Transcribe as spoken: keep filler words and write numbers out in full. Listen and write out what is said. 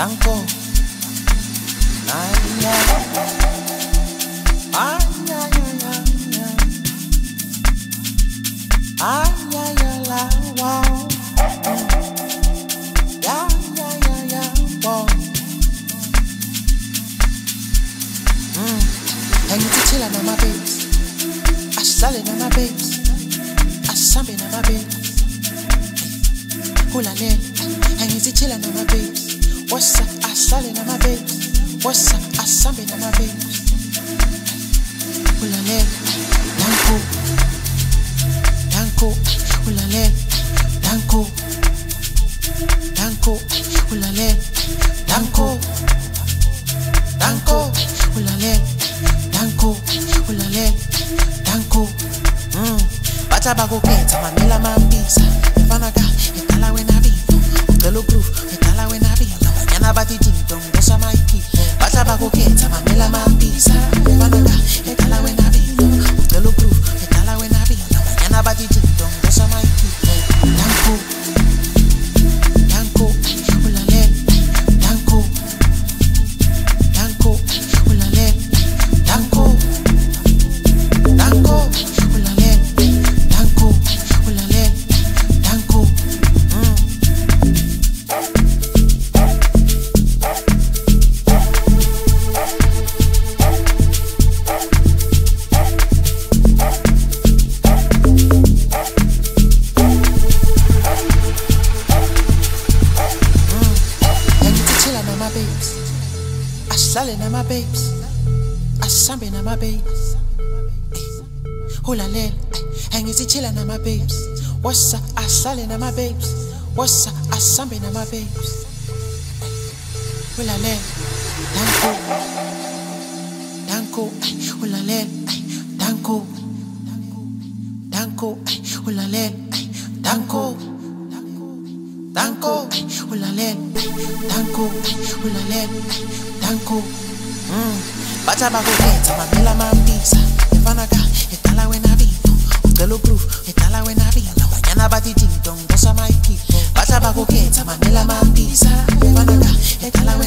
Danko. Ay, ay, ay, ay, ay, ay, ay, ay, la, wow. Yeah, yeah, yeah, yeah, wow. Mm. And you chill on my babes. I sell it on my babes. I sample on my babes. Hula le, and you chill on my babes. What's up? I sell it on my babes. What's up? I sample on my babes. Hula le, danko, danko, hula le, danko, danko, hula le, danko, danko, hula le, danko, hula le, danko. Mm. Bacha bago kenta mamela mambisa. Fanaga, etala wena bito. Utelo proof, etala wena bito. Yana bati jinto, ngosa maiki. Bacha bago kenta mamela mambisa. Fanaga, etala wena bito. Utelo proof, etala wena bito. Yana bati jinto, ngosa maiki. Danko, danko, ulale, danko, danko, ulale, danko, danko, ulale, danko, ulale, danko. Mm. I sell na my babes. I sambe na my babes. Hula lel, hang is chillin' na my babes. What's up? I sell na my babes. What's up? I sambe na my babes. Hula lel, danko, danko, hula lel, danko, danko, hula lel, danko, danko, hula lel, danko, hula lel. Danko, mm. Bacha bago kenta mamela mambisa. Fanaga, etala wena bito. Utelo proof, etala wena bito. Banyana bati jinto, ngosa maiki. Bacha bago kenta mamela mambisa. Fanaga, etala